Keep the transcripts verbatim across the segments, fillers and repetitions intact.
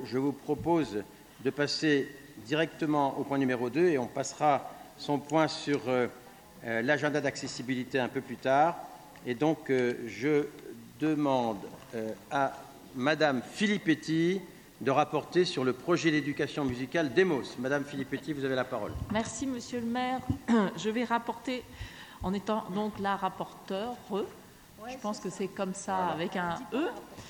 je vous propose de passer directement au point numéro deux et on passera son point sur euh, euh, l'agenda d'accessibilité un peu plus tard. Et donc, euh, je demande euh, à Madame Filippetti de rapporter sur le projet d'éducation musicale Demos. Madame Filippetti, vous avez la parole. Merci, Monsieur le maire. Je vais rapporter, en étant donc la rapporteure, je pense que c'est comme ça, voilà, avec un E,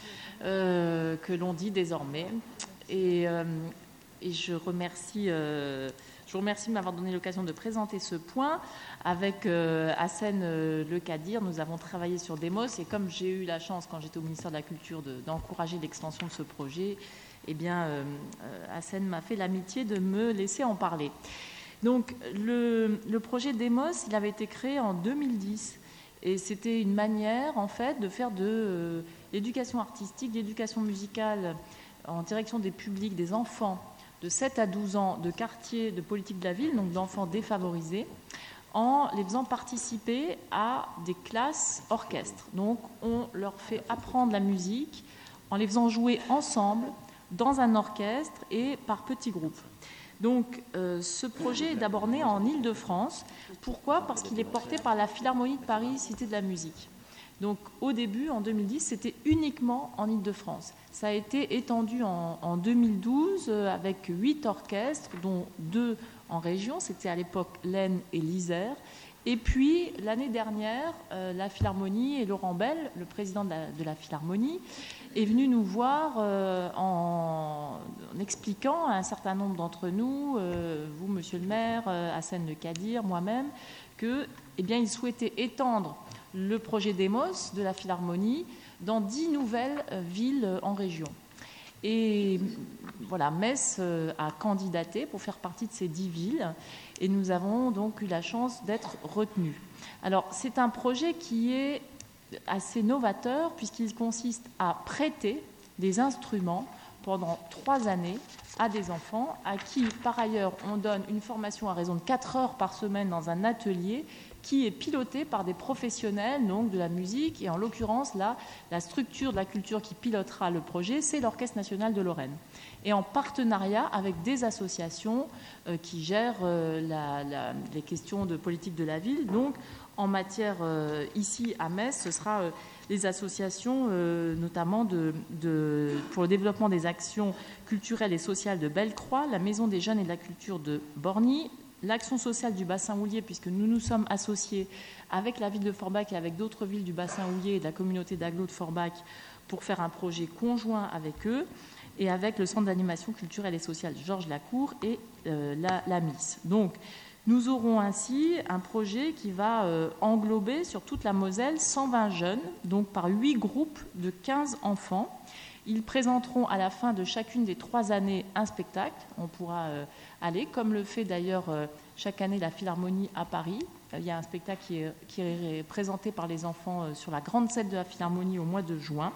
euh, que l'on dit désormais. Et, euh, et je remercie... Euh, Je vous remercie de m'avoir donné l'occasion de présenter ce point. Avec euh, Hassen euh, Le Kadir, nous avons travaillé sur Demos et comme j'ai eu la chance, quand j'étais au ministère de la Culture, de, d'encourager l'extension de ce projet, eh bien, euh, Hassen m'a fait l'amitié de me laisser en parler. Donc, le, le projet Demos, il avait été créé en deux mille dix et c'était une manière, en fait, de faire de euh, l'éducation artistique, l'éducation musicale en direction des publics, des enfants, de sept à douze ans, de quartiers de politique de la ville, donc d'enfants défavorisés, en les faisant participer à des classes orchestres. Donc, on leur fait apprendre la musique en les faisant jouer ensemble dans un orchestre et par petits groupes. Donc, euh, ce projet est d'abord né en Île-de-France. Pourquoi ? Parce qu'il est porté par la Philharmonie de Paris, Cité de la musique. Donc, au début, en deux mille dix, c'était uniquement en Île-de-France. Ça a été étendu en, en deux mille douze euh, avec huit orchestres, dont deux en région. C'était à l'époque l'Aisne et l'Isère. Et puis, l'année dernière, euh, la Philharmonie et Laurent Bell, le président de la, de la Philharmonie, est venu nous voir euh, en, en expliquant à un certain nombre d'entre nous, euh, vous, monsieur le maire, euh, Hassen Le Kadir, moi-même, que, eh bien, il souhaitait étendre le projet Demos de la Philharmonie dans dix nouvelles villes en région. Et voilà, Metz a candidaté pour faire partie de ces dix villes et nous avons donc eu la chance d'être retenus. Alors, c'est un projet qui est assez novateur puisqu'il consiste à prêter des instruments pendant trois années à des enfants à qui, par ailleurs, on donne une formation à raison de quatre heures par semaine dans un atelier qui est piloté par des professionnels donc, de la musique. Et en l'occurrence, là, la structure de la culture qui pilotera le projet, c'est l'Orchestre national de Lorraine. Et en partenariat avec des associations euh, qui gèrent euh, la, la, les questions de politique de la ville. Donc, en matière, euh, ici à Metz, ce sera euh, les associations, euh, notamment de, de, pour le développement des actions culturelles et sociales de Bellecroix, la Maison des jeunes et de la culture de Borny, l'action sociale du bassin houiller, puisque nous nous sommes associés avec la ville de Forbach et avec d'autres villes du bassin houiller et de la communauté d'agglo de Forbach pour faire un projet conjoint avec eux, et avec le centre d'animation culturelle et sociale Georges Lacour et euh, la, la M I S. Donc, nous aurons ainsi un projet qui va euh, englober sur toute la Moselle cent vingt jeunes, donc par huit groupes de quinze enfants. Ils présenteront à la fin de chacune des trois années un spectacle. On pourra euh, aller, comme le fait d'ailleurs euh, chaque année la Philharmonie à Paris. Euh, il y a un spectacle qui est, qui est présenté par les enfants euh, sur la grande scène de la Philharmonie au mois de juin.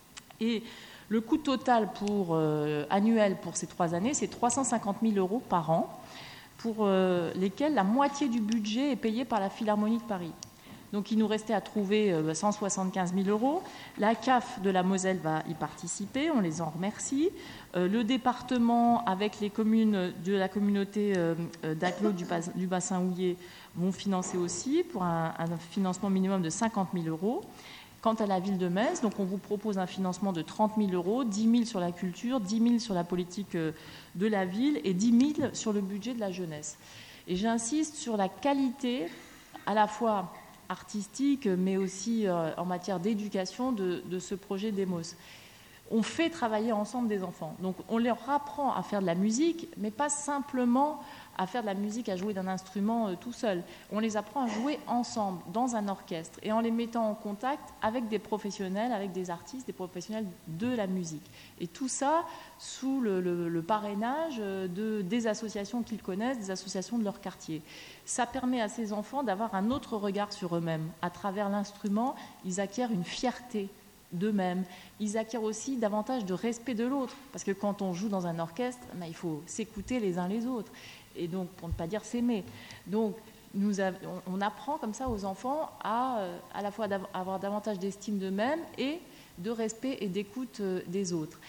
Et le coût total pour, euh, annuel pour ces trois années, c'est trois cent cinquante mille euros par an, pour euh, lesquels la moitié du budget est payé par la Philharmonie de Paris. Donc il nous restait à trouver euh, cent soixante-quinze mille euros. La C A F de la Moselle va y participer, on les en remercie. Euh, le département, avec les communes de la communauté euh, d'agglo du, bas, du bassin houiller, vont financer aussi pour un, un financement minimum de cinquante mille euros. Quant à la ville de Metz, donc on vous propose un financement de trente mille euros, dix mille sur la culture, dix mille sur la politique de la ville et dix mille sur le budget de la jeunesse. Et j'insiste sur la qualité à la fois artistique, mais aussi euh, en matière d'éducation de, de ce projet Demos. On fait travailler ensemble des enfants. Donc on leur apprend à faire de la musique, mais pas simplement à faire de la musique, à jouer d'un instrument euh, tout seul. On les apprend à jouer ensemble, dans un orchestre, et en les mettant en contact avec des professionnels, avec des artistes, des professionnels de la musique. Et tout ça sous le, le, le parrainage de, des associations qu'ils connaissent, des associations de leur quartier. Ça permet à ces enfants d'avoir un autre regard sur eux-mêmes. À travers l'instrument, ils acquièrent une fierté d'eux-mêmes. Ils acquièrent aussi davantage de respect de l'autre, parce que quand on joue dans un orchestre, ben, il faut s'écouter les uns les autres, et donc pour ne pas dire s'aimer. Donc nous avons, on apprend comme ça aux enfants à à la fois avoir davantage d'estime d'eux-mêmes et de respect et d'écoute des autres.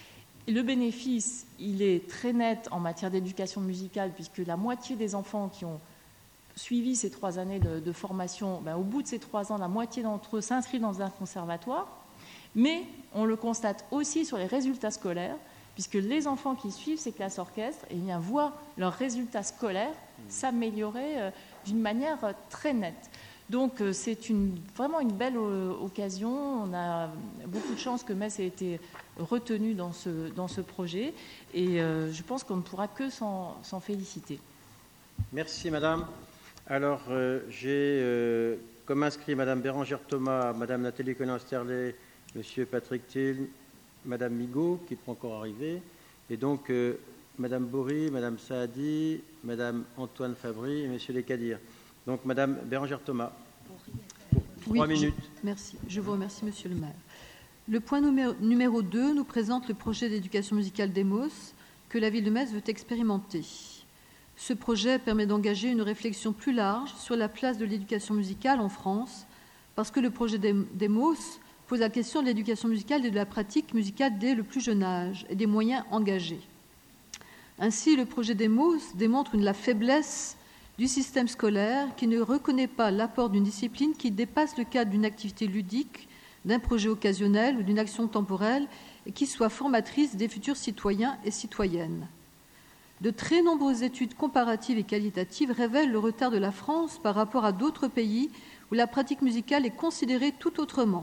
le bénéfice, il est très net en matière d'éducation musicale, puisque la moitié des enfants qui ont suivi ces trois années de, de formation, ben, au bout de ces trois ans, la moitié d'entre eux s'inscrivent dans un conservatoire. Mais on le constate aussi sur les résultats scolaires, puisque les enfants qui suivent ces classes orchestres eh bien, voient leurs résultats scolaires s'améliorer euh, d'une manière euh, très nette. Donc euh, c'est une, vraiment une belle euh, occasion. On a beaucoup de chance que Metz ait été retenu dans ce, dans ce projet, et euh, je pense qu'on ne pourra que s'en, s'en féliciter. Merci Madame. Alors euh, j'ai euh, comme inscrit Madame Bérangère Thomas, Madame Nathalie Colin-Sterlet, Monsieur Patrick Thiel, Madame Migaud, qui n'est pas encore arrivée, et donc euh, Madame Bory, Madame Saadi, Madame Antoine Fabry et Monsieur Lescadirs. Donc Madame Bérangère Thomas, pour oui, trois minutes. Je, merci. Je vous remercie, Monsieur le maire. Le point numéro, numéro deux nous présente le projet d'éducation musicale d'Emos que la ville de Metz veut expérimenter. Ce projet permet d'engager une réflexion plus large sur la place de l'éducation musicale en France, parce que le projet d'Emos pose la question de l'éducation musicale et de la pratique musicale dès le plus jeune âge et des moyens engagés. Ainsi, le projet d'Emos démontre une, la faiblesse du système scolaire qui ne reconnaît pas l'apport d'une discipline qui dépasse le cadre d'une activité ludique, d'un projet occasionnel ou d'une action temporelle et qui soit formatrice des futurs citoyens et citoyennes. De très nombreuses études comparatives et qualitatives révèlent le retard de la France par rapport à d'autres pays où la pratique musicale est considérée tout autrement.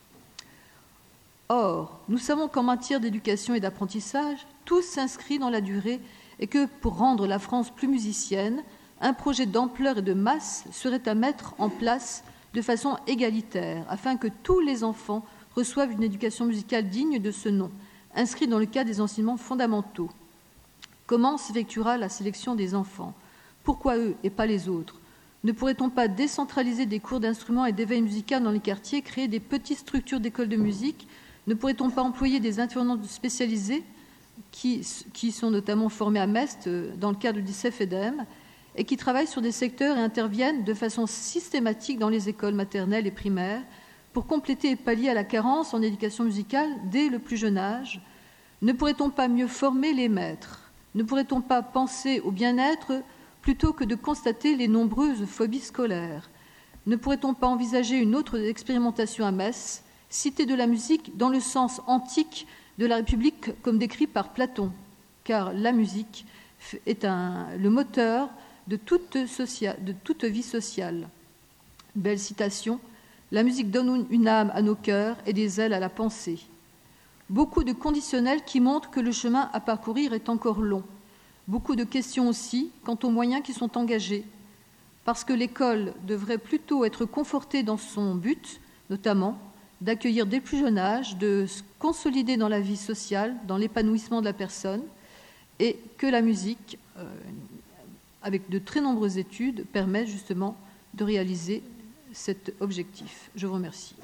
Or, nous savons qu'en matière d'éducation et d'apprentissage, tout s'inscrit dans la durée et que pour rendre la France plus musicienne, un projet d'ampleur et de masse serait à mettre en place de façon égalitaire afin que tous les enfants reçoivent une éducation musicale digne de ce nom, inscrite dans le cadre des enseignements fondamentaux. Comment s'effectuera la sélection des enfants? Pourquoi eux et pas les autres? Ne pourrait-on pas décentraliser des cours d'instruments et d'éveil musical dans les quartiers, créer des petites structures d'écoles de musique? Ne pourrait-on pas employer des intervenants spécialisés qui, qui sont notamment formés à Metz dans le cadre du C E F E D E M et qui travaillent sur des secteurs et interviennent de façon systématique dans les écoles maternelles et primaires pour compléter et pallier à la carence en éducation musicale dès le plus jeune âge? Ne pourrait-on pas mieux former les maîtres? Ne pourrait-on pas penser au bien-être plutôt que de constater les nombreuses phobies scolaires? Ne pourrait-on pas envisager une autre expérimentation à Metz, cité de la musique dans le sens antique de la République comme décrit par Platon? Car la musique est un, le moteur de toute, socia, de toute vie sociale. Belle citation. La musique donne une âme à nos cœurs et des ailes à la pensée. Beaucoup de conditionnels qui montrent que le chemin à parcourir est encore long. Beaucoup de questions aussi quant aux moyens qui sont engagés. Parce que l'école devrait plutôt être confortée dans son but, notamment d'accueillir dès le plus jeune âge, de se consolider dans la vie sociale, dans l'épanouissement de la personne, et que la musique, euh, avec de très nombreuses études, permet justement de réaliser cet objectif. Je vous remercie.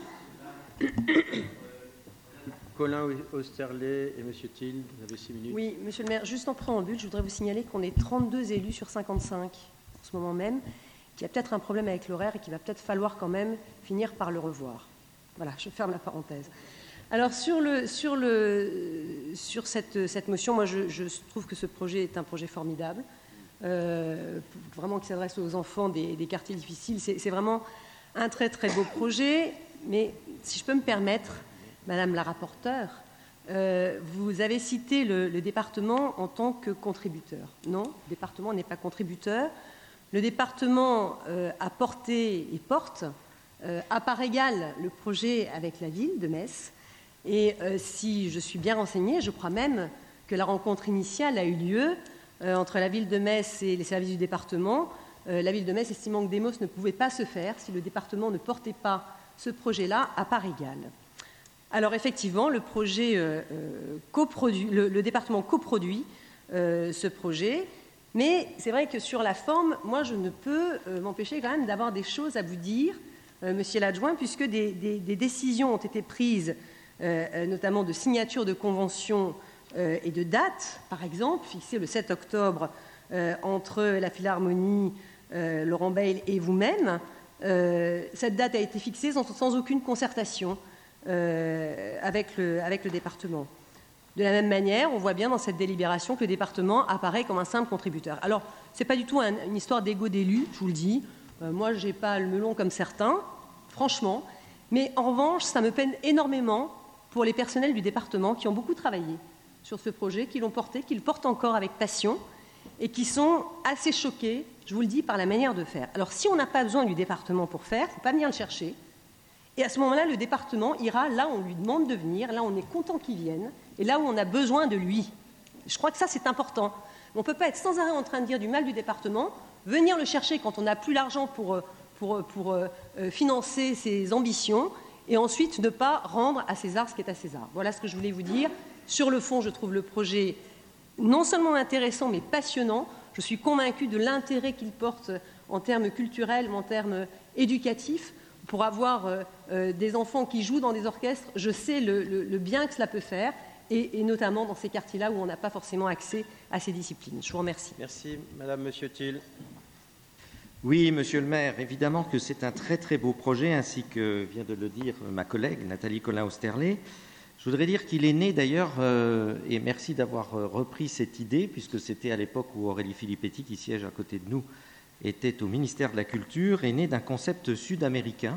Colin Osterlet et M. Thiel, vous avez six minutes. Oui, Monsieur le maire, juste en préambule, je voudrais vous signaler qu'on est trente-deux élus sur cinquante-cinq en ce moment même, qu'il y a peut-être un problème avec l'horaire et qu'il va peut-être falloir quand même finir par le revoir. Voilà, je ferme la parenthèse. Alors, sur, le, sur, le, sur cette, cette motion, moi, je, je trouve que ce projet est un projet formidable, euh, vraiment qui s'adresse aux enfants des, des quartiers difficiles. C'est, c'est vraiment un très, très beau projet, mais si je peux me permettre, Madame la rapporteure, euh, vous avez cité le, le département en tant que contributeur. Non, le département n'est pas contributeur. Le département euh, a porté et porte euh, à part égale le projet avec la ville de Metz. Et euh, si je suis bien renseignée, je crois même que la rencontre initiale a eu lieu euh, entre la ville de Metz et les services du département. Euh, la ville de Metz estimant que Demos ne pouvait pas se faire si le département ne portait pas ce projet-là à part égale. Alors effectivement, le, projet, euh, coproduit, le, le département coproduit euh, ce projet, mais c'est vrai que sur la forme, moi je ne peux euh, m'empêcher quand même d'avoir des choses à vous dire, euh, monsieur l'adjoint, puisque des, des, des décisions ont été prises, euh, notamment de signature de conventions euh, et de dates, par exemple, fixées le sept octobre euh, entre la Philharmonie, euh, Laurent Bayle et vous-même. Euh, cette date a été fixée sans, sans aucune concertation. Euh, avec, le, avec le département. De la même manière, on voit bien dans cette délibération que le département apparaît comme un simple contributeur. Alors, ce n'est pas du tout un, une histoire d'égo d'élu, je vous le dis. Euh, moi, je n'ai pas le melon comme certains, franchement. Mais en revanche, ça me peine énormément pour les personnels du département qui ont beaucoup travaillé sur ce projet, qui l'ont porté, qui le portent encore avec passion et qui sont assez choqués, je vous le dis, par la manière de faire. Alors, si on n'a pas besoin du département pour faire, il ne faut pas venir le chercher. Et à ce moment-là, le département ira là où on lui demande de venir, là où on est content qu'il vienne, et là où on a besoin de lui. Je crois que ça, c'est important. On ne peut pas être sans arrêt en train de dire du mal du département, venir le chercher quand on n'a plus l'argent pour, pour, pour euh, financer ses ambitions, et ensuite ne pas rendre à César ce qui est à César. Voilà ce que je voulais vous dire. Sur le fond, je trouve le projet non seulement intéressant, mais passionnant. Je suis convaincue de l'intérêt qu'il porte en termes culturels, en termes éducatifs. Pour avoir euh, euh, des enfants qui jouent dans des orchestres, je sais le, le, le bien que cela peut faire, et, et notamment dans ces quartiers-là où on n'a pas forcément accès à ces disciplines. Je vous remercie. Merci. Madame, Monsieur Thiel. Oui, Monsieur le maire, évidemment que c'est un très très beau projet, ainsi que vient de le dire ma collègue Nathalie Colin-Austerlet. Je voudrais dire qu'il est né d'ailleurs, euh, et merci d'avoir repris cette idée, puisque c'était à l'époque où Aurélie Filippetti, qui siège à côté de nous, était au ministère de la Culture, est né d'un concept sud-américain.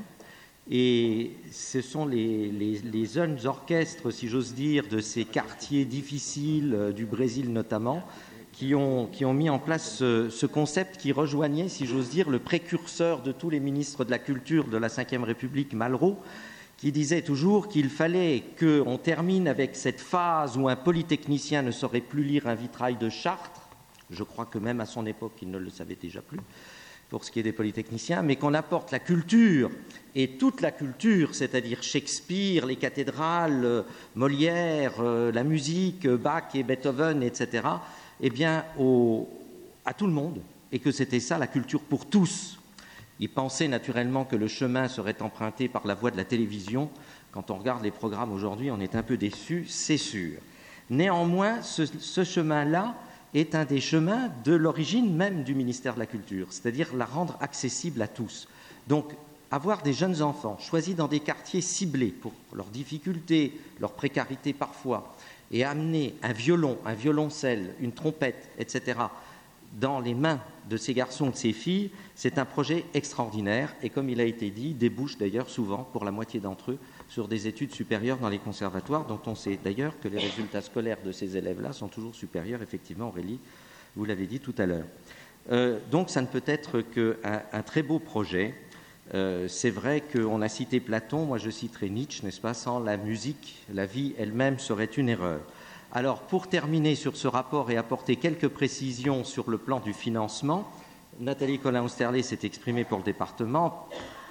Et ce sont les, les, les jeunes orchestres, si j'ose dire, de ces quartiers difficiles, euh, du Brésil notamment, qui ont, qui ont mis en place ce, ce concept qui rejoignait, si j'ose dire, le précurseur de tous les ministres de la Culture de la cinquième République, Malraux, qui disait toujours qu'il fallait qu'on termine avec cette phase où un polytechnicien ne saurait plus lire un vitrail de Chartres. Je crois que même à son époque, il ne le savait déjà plus, pour ce qui est des polytechniciens, mais qu'on apporte la culture, et toute la culture, c'est-à-dire Shakespeare, les cathédrales, Molière, la musique, Bach et Beethoven, et cetera, eh bien, au, à tout le monde, et que c'était ça, la culture pour tous. Il pensait naturellement que le chemin serait emprunté par la voie de la télévision. Quand on regarde les programmes aujourd'hui, on est un peu déçu, c'est sûr. Néanmoins, ce, ce chemin-là est un des chemins de l'origine même du ministère de la Culture, c'est-à-dire la rendre accessible à tous. Donc, avoir des jeunes enfants choisis dans des quartiers ciblés pour leurs difficultés, leur précarité parfois, et amener un violon, un violoncelle, une trompette, et cetera, dans les mains de ces garçons, de ces filles, c'est un projet extraordinaire et, comme il a été dit, débouche d'ailleurs souvent, pour la moitié d'entre eux, sur des études supérieures dans les conservatoires, dont on sait d'ailleurs que les résultats scolaires de ces élèves-là sont toujours supérieurs, effectivement, Aurélie, vous l'avez dit tout à l'heure. Euh, donc ça ne peut être qu'un un très beau projet. Euh, c'est vrai qu'on a cité Platon, moi je citerai Nietzsche, n'est-ce pas? Sans la musique, la vie elle-même serait une erreur. Alors, pour terminer sur ce rapport et apporter quelques précisions sur le plan du financement, Nathalie Colin-Austerlet s'est exprimée pour le département,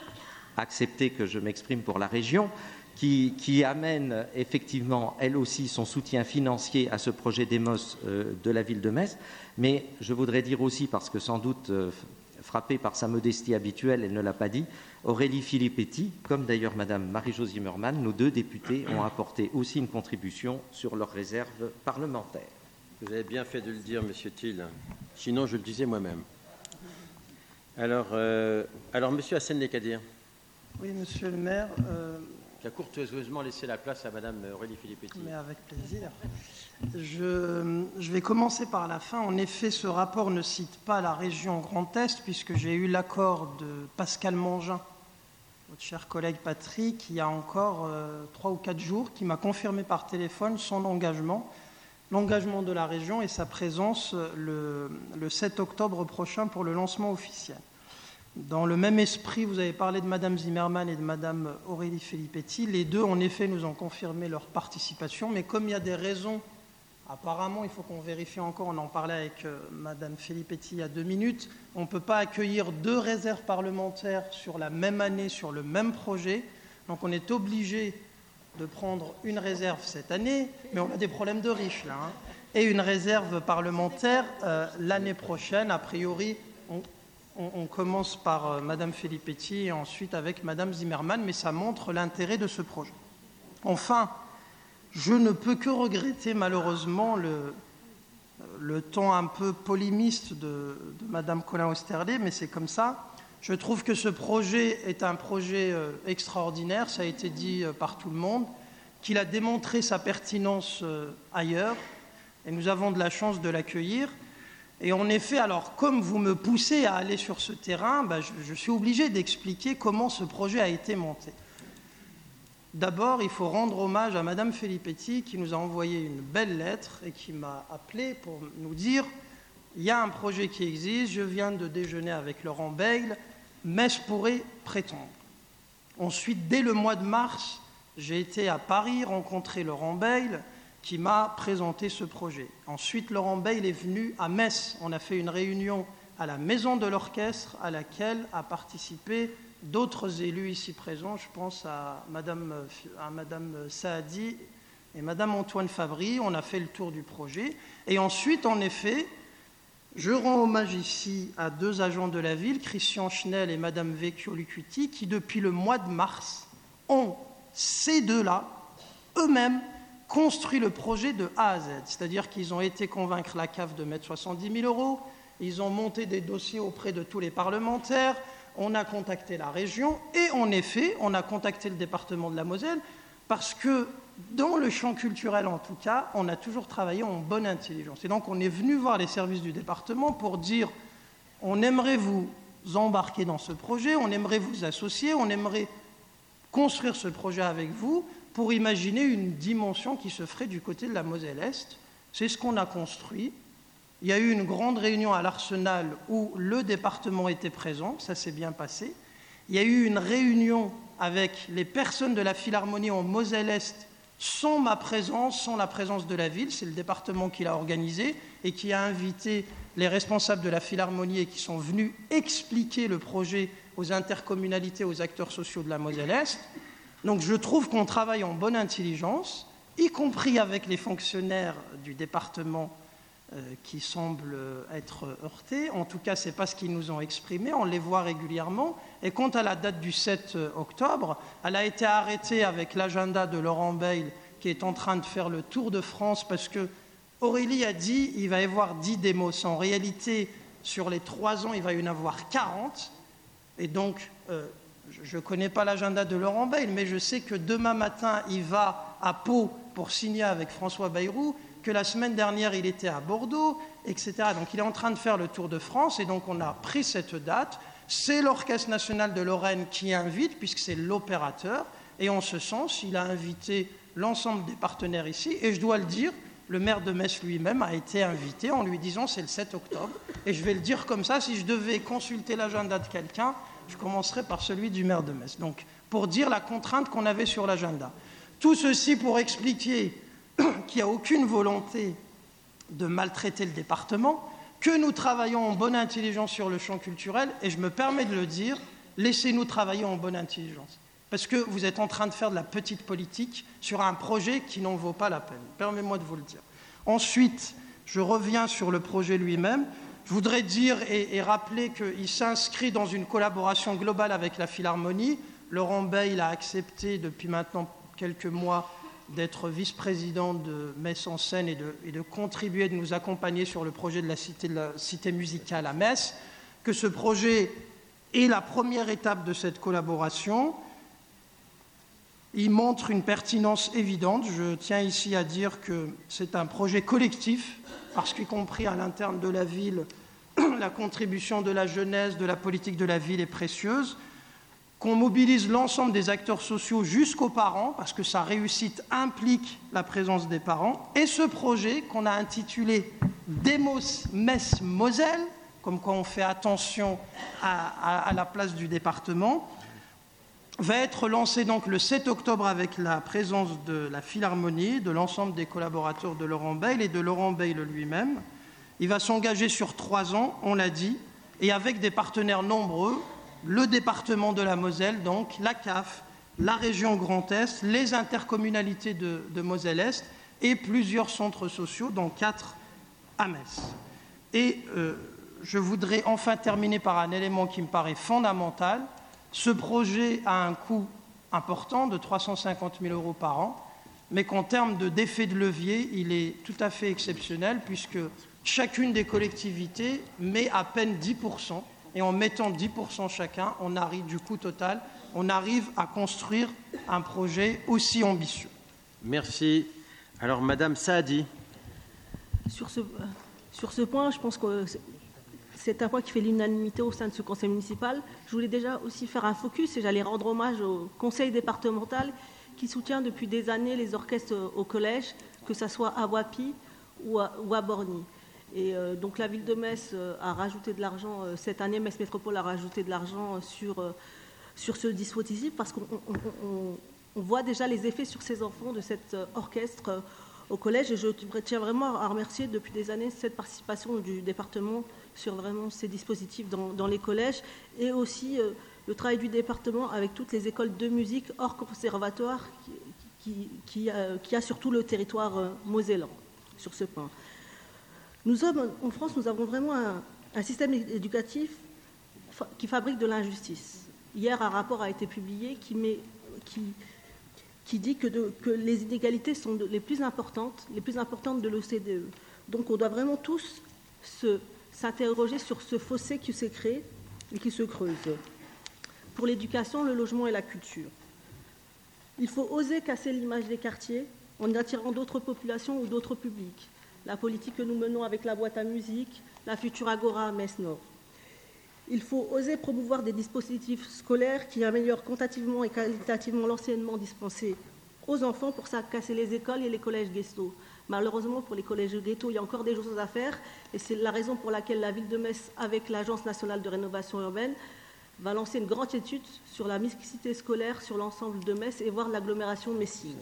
accepté que je m'exprime pour la région, qui, qui amène effectivement, elle aussi, son soutien financier à ce projet d'Emos euh, de la ville de Metz. Mais je voudrais dire aussi, parce que sans doute euh, frappée par sa modestie habituelle, elle ne l'a pas dit, Aurélie Filippetti, comme d'ailleurs Madame Marie-Jo Zimmermann, nos deux députés ont apporté aussi une contribution sur leurs réserves parlementaires. Vous avez bien fait de le dire, Monsieur Thiel. Sinon, je le disais moi-même. Alors, euh, alors Monsieur Hassen-Lekadir. Oui, Monsieur le maire. Euh, qui a courtoisement laissé la place à Madame Aurélie Filippetti. Mais avec plaisir. Je, je vais commencer par la fin. En effet, ce rapport ne cite pas la région Grand Est, puisque j'ai eu l'accord de Pascal Mangin, votre cher collègue Patrick, il y a encore euh, trois ou quatre jours, qui m'a confirmé par téléphone son engagement, l'engagement de la région et sa présence le, le sept octobre prochain pour le lancement officiel. Dans le même esprit, vous avez parlé de Madame Zimmermann et de Madame Aurélie Filippetti. Les deux, en effet, nous ont confirmé leur participation, mais comme il y a des raisons, apparemment, il faut qu'on vérifie encore, on en parlait avec euh, Madame Filippetti il y a deux minutes, on ne peut pas accueillir deux réserves parlementaires sur la même année, sur le même projet. Donc on est obligé de prendre une réserve cette année, mais on a des problèmes de riches là, hein, et une réserve parlementaire euh, l'année prochaine. A priori, on, on, on commence par euh, Madame Filippetti et ensuite avec Madame Zimmermann, mais ça montre l'intérêt de ce projet. Enfin, je ne peux que regretter malheureusement le, le ton un peu polémiste de, de Madame Colin-Austerlet, mais c'est comme ça. Je trouve que ce projet est un projet euh, extraordinaire, ça a été dit euh, par tout le monde, qu'il a démontré sa pertinence ailleurs, et nous avons de la chance de l'accueillir. Et en effet, alors, comme vous me poussez à aller sur ce terrain, ben, je, je suis obligé d'expliquer comment ce projet a été monté. D'abord, il faut rendre hommage à Madame Filippetti qui nous a envoyé une belle lettre et qui m'a appelé pour nous dire « Il y a un projet qui existe, je viens de déjeuner avec Laurent Beyle, Metz pourrait prétendre ». Ensuite, dès le mois de mars, j'ai été à Paris rencontrer Laurent Beyle qui m'a présenté ce projet. Ensuite, Laurent Beyle est venu à Metz. On a fait une réunion à la Maison de l'Orchestre à laquelle a participé d'autres élus ici présents. Je pense à Madame, à Madame Saadi et Madame Antoine Fabry. On a fait le tour du projet. Et ensuite, en effet, je rends hommage ici à deux agents de la ville, Christian Schnell et Madame Vecchio-Lucuti, qui depuis le mois de mars ont, ces deux-là, eux-mêmes, construit le projet de A à Z. C'est-à-dire qu'ils ont été convaincre la C A F de mettre soixante-dix mille euros, ils ont monté des dossiers auprès de tous les parlementaires, on a contacté la région, et en effet, on a contacté le département de la Moselle, parce que dans le champ culturel, en tout cas, on a toujours travaillé en bonne intelligence. Et donc, on est venu voir les services du département pour dire on aimerait vous embarquer dans ce projet, on aimerait vous associer, on aimerait construire ce projet avec vous pour imaginer une dimension qui se ferait du côté de la Moselle-Est. C'est ce qu'on a construit. Il y a eu une grande réunion à l'Arsenal où le département était présent, ça s'est bien passé. Il y a eu une réunion avec les personnes de la Philharmonie en Moselle-Est sans ma présence, sans la présence de la ville. C'est le département qui l'a organisé et qui a invité les responsables de la Philharmonie et qui sont venus expliquer le projet aux intercommunalités, aux acteurs sociaux de la Moselle-Est. Donc je trouve qu'on travaille en bonne intelligence, y compris avec les fonctionnaires du département euh, qui semblent être heurtés. En tout cas, ce n'est pas ce qu'ils nous ont exprimé, on les voit régulièrement. Et quant à la date du sept octobre, elle a été arrêtée avec l'agenda de Laurent Beyle qui est en train de faire le tour de France parce que Aurélie a dit qu'il va y avoir dix démos. En réalité, sur les trois ans, il va y en avoir quarante. Et donc, euh, je ne connais pas l'agenda de Laurent Beyle, mais je sais que demain matin, il va à Pau pour signer avec François Bayrou, que la semaine dernière, il était à Bordeaux, et cetera. Donc, il est en train de faire le tour de France, et donc on a pris cette date. C'est l'Orchestre national de Lorraine qui invite, puisque c'est l'opérateur, et en ce sens, il a invité l'ensemble des partenaires ici, et je dois le dire, le maire de Metz lui-même a été invité en lui disant c'est le sept octobre, et je vais le dire comme ça, si je devais consulter l'agenda de quelqu'un, je commencerai par celui du maire de Metz. Donc, pour dire la contrainte qu'on avait sur l'agenda. Tout ceci pour expliquer qu'il n'y a aucune volonté de maltraiter le département, que nous travaillons en bonne intelligence sur le champ culturel, et je me permets de le dire, laissez-nous travailler en bonne intelligence. Parce que vous êtes en train de faire de la petite politique sur un projet qui n'en vaut pas la peine. Permettez-moi de vous le dire. Ensuite, je reviens sur le projet lui-même. Je voudrais dire et, et rappeler qu'il s'inscrit dans une collaboration globale avec la Philharmonie. Laurent Beyle a accepté depuis maintenant quelques mois d'être vice-président de Metz en Seine et de, et de contribuer, de nous accompagner sur le projet de la cité, de la cité musicale à Metz, que ce projet est la première étape de cette collaboration. Il montre une pertinence évidente. Je tiens ici à dire que c'est un projet collectif, parce qu'y compris à l'interne de la ville, la contribution de la jeunesse, de la politique de la ville est précieuse, qu'on mobilise l'ensemble des acteurs sociaux jusqu'aux parents, parce que sa réussite implique la présence des parents, et ce projet qu'on a intitulé Demos Metz Moselle, comme quoi on fait attention à, à, à la place du département, va être lancé donc le sept octobre avec la présence de la Philharmonie, de l'ensemble des collaborateurs de Laurent Beyle et de Laurent Beyle lui-même. Il va s'engager sur trois ans, on l'a dit, et avec des partenaires nombreux, le département de la Moselle, donc la C A F, la région Grand Est, les intercommunalités de, de Moselle-Est et plusieurs centres sociaux, dont quatre à Metz. Et euh, je voudrais enfin terminer par un élément qui me paraît fondamental. Ce projet a un coût important de trois cent cinquante mille euros par an, mais qu'en termes d'effet de levier, il est tout à fait exceptionnel puisque chacune des collectivités met à peine dix pour cent et en mettant dix pour cent chacun, on arrive du coût total, on arrive à construire un projet aussi ambitieux. Merci. Alors, Madame Saadi. Sur ce, sur ce point, je pense que c'est un point qui fait l'unanimité au sein de ce conseil municipal. Je voulais déjà aussi faire un focus et j'allais rendre hommage au conseil départemental qui soutient depuis des années les orchestres au collège, que ce soit à Wapi ou à, ou à Borny. Et euh, donc la ville de Metz euh, a rajouté de l'argent, euh, cette année Metz Métropole a rajouté de l'argent euh, sur, euh, sur ce dispositif parce qu'on on, on, on voit déjà les effets sur ces enfants de cet euh, orchestre euh, au collège. Et je tiens vraiment à remercier depuis des années cette participation du département sur vraiment ces dispositifs dans, dans les collèges et aussi euh, le travail du département avec toutes les écoles de musique hors conservatoire qui, qui, qui, euh, qui a sur tout le territoire euh, mosellan sur ce point. Nous sommes, en France, nous avons vraiment un, un système éducatif fa- qui fabrique de l'injustice. Hier, un rapport a été publié qui, met, qui, qui dit que, de, que les inégalités sont de, les plus importantes, les plus importantes de l'O C D E. Donc, on doit vraiment tous se, s'interroger sur ce fossé qui s'est créé et qui se creuse. Pour l'éducation, le logement et la culture. Il faut oser casser l'image des quartiers en attirant d'autres populations ou d'autres publics. La politique que nous menons avec la boîte à musique, la future Agora à Metz-Nord. Il faut oser promouvoir des dispositifs scolaires qui améliorent quantitativement et qualitativement l'enseignement dispensé aux enfants pour ça casser les écoles et les collèges ghettos. Malheureusement, pour les collèges ghettos, il y a encore des choses à faire et c'est la raison pour laquelle la ville de Metz, avec l'Agence nationale de rénovation urbaine, va lancer une grande étude sur la mixité scolaire sur l'ensemble de Metz et voir l'agglomération messine.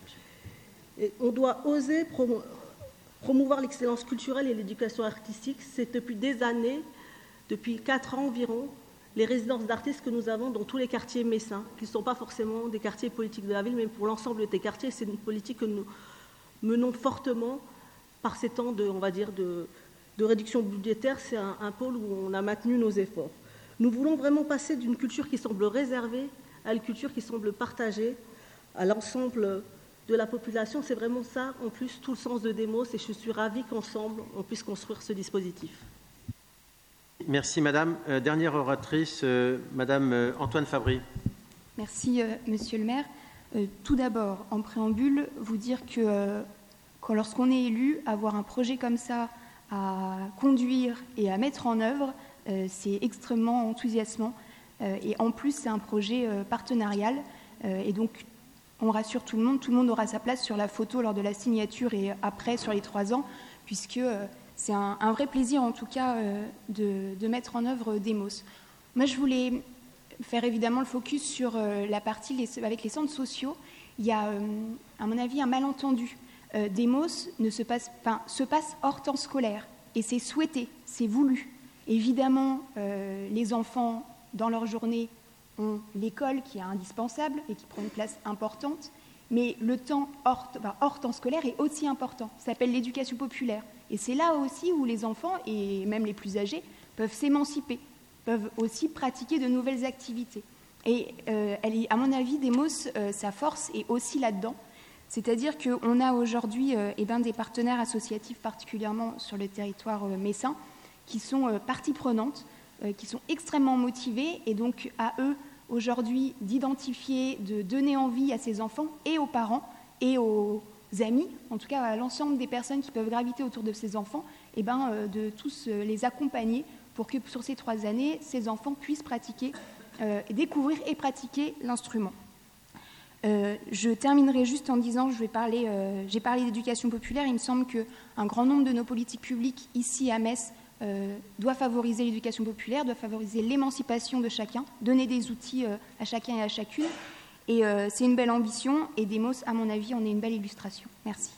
Et on doit oser promouvoir Promouvoir l'excellence culturelle et l'éducation artistique, c'est depuis des années, depuis quatre ans environ, les résidences d'artistes que nous avons dans tous les quartiers messins, qui ne sont pas forcément des quartiers politiques de la ville, mais pour l'ensemble des quartiers, c'est une politique que nous menons fortement par ces temps de, on va dire, de, de réduction budgétaire. C'est un, un pôle où on a maintenu nos efforts. Nous voulons vraiment passer d'une culture qui semble réservée à une culture qui semble partagée à l'ensemble de la population. C'est vraiment ça, en plus, tout le sens de Demos, et je suis ravie qu'ensemble, on puisse construire ce dispositif. Merci, Madame. Euh, dernière oratrice, euh, Madame euh, Antoine Fabry. Merci, euh, Monsieur le maire. Euh, tout d'abord, en préambule, vous dire que euh, quand, lorsqu'on est élu, avoir un projet comme ça à conduire et à mettre en œuvre, euh, c'est extrêmement enthousiasmant. Euh, et en plus, c'est un projet euh, partenarial. Euh, et donc, on rassure tout le monde, tout le monde aura sa place sur la photo lors de la signature et après sur les trois ans, puisque euh, c'est un, un vrai plaisir en tout cas euh, de, de mettre en œuvre Demos. Moi je voulais faire évidemment le focus sur euh, la partie les, avec les centres sociaux. Il y a euh, à mon avis un malentendu. Euh, Demos ne se passe, enfin, se passe hors temps scolaire et c'est souhaité, c'est voulu. Évidemment euh, les enfants dans leur journée ont l'école qui est indispensable et qui prend une place importante, mais le temps hors, enfin, hors temps scolaire est aussi important. Ça s'appelle l'éducation populaire. Et c'est là aussi où les enfants, et même les plus âgés, peuvent s'émanciper, peuvent aussi pratiquer de nouvelles activités. Et euh, elle est, à mon avis, Demos, euh, sa force est aussi là-dedans. C'est-à-dire qu'on a aujourd'hui euh, eh ben, des partenaires associatifs, particulièrement sur le territoire euh, messin, qui sont euh, partie prenante, euh, qui sont extrêmement motivés, et donc à eux, aujourd'hui, d'identifier, de donner envie à ces enfants et aux parents et aux amis, en tout cas à l'ensemble des personnes qui peuvent graviter autour de ces enfants, et ben, euh, de tous euh, les accompagner pour que sur ces trois années, ces enfants puissent pratiquer, euh, découvrir et pratiquer l'instrument. Euh, je terminerai juste en disant, je vais parler, euh, j'ai parlé d'éducation populaire, il me semble qu'un grand nombre de nos politiques publiques ici à Metz Euh, doit favoriser l'éducation populaire, doit favoriser l'émancipation de chacun, donner des outils euh, à chacun et à chacune. Et euh, c'est une belle ambition, et Demos, à mon avis, en est une belle illustration. Merci.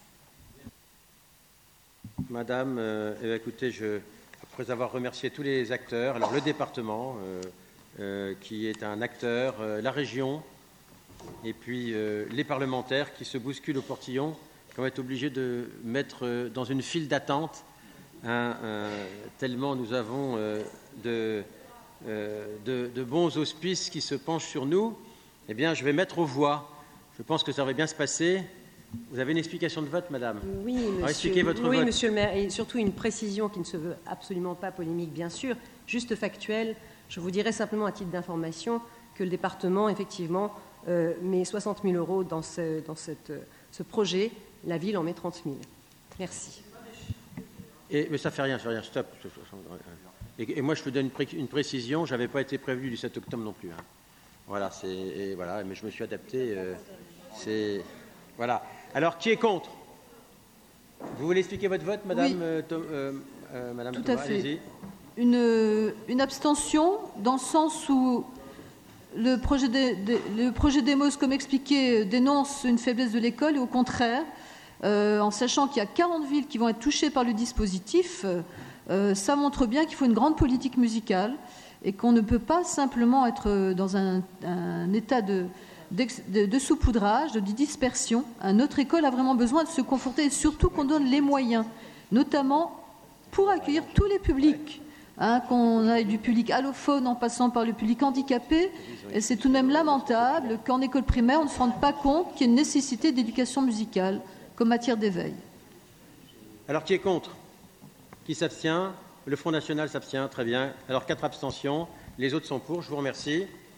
Madame, euh, eh bien, écoutez, je, après avoir remercié tous les acteurs, alors le département, euh, euh, qui est un acteur, euh, la région, et puis euh, les parlementaires qui se bousculent au portillon, qui vont être obligés de mettre euh, dans une file d'attente. Hein, euh, tellement nous avons euh, de, euh, de, de bons auspices qui se penchent sur nous, eh bien, je vais mettre aux voix. Je pense que ça va bien se passer. Vous avez une explication de vote, Madame? Oui, monsieur, expliquez votre oui, vote. monsieur le maire, et surtout une précision qui ne se veut absolument pas polémique, bien sûr, juste factuelle. Je vous dirai simplement à titre d'information que le département, effectivement, euh, met soixante mille euros dans, ce, dans cette ce projet, la ville en met trente mille. Merci. Et, mais ça ne fait rien, ça fait rien, stop. Et, et moi, je te donne une, pré une précision, je n'avais pas été prévenu du sept octobre non plus. Hein. Voilà, c'est, voilà, mais je me suis adapté. Euh, c'est, voilà. Alors, qui est contre? Vous voulez expliquer votre vote, Madame, oui. euh, euh, euh, Madame Tout Thomas, à fait. allez-y. Une, une abstention dans le sens où le projet, de, de, le projet d'Emos, comme expliqué, dénonce une faiblesse de l'école et au contraire, euh, en sachant qu'il y a quarante villes qui vont être touchées par le dispositif, euh, ça montre bien qu'il faut une grande politique musicale et qu'on ne peut pas simplement être dans un, un état de, de, de saupoudrage, de dispersion. Notre école a vraiment besoin de se conforter et surtout qu'on donne les moyens, notamment pour accueillir tous les publics. Hein, qu'on ait du public allophone en passant par le public handicapé, et c'est tout de même lamentable qu'en école primaire, on ne se rende pas compte qu'il y a une nécessité d'éducation musicale comme matière d'éveil. Alors, qui est contre? Qui s'abstient? Le Front National s'abstient, très bien. Alors, quatre abstentions, les autres sont pour, je vous remercie.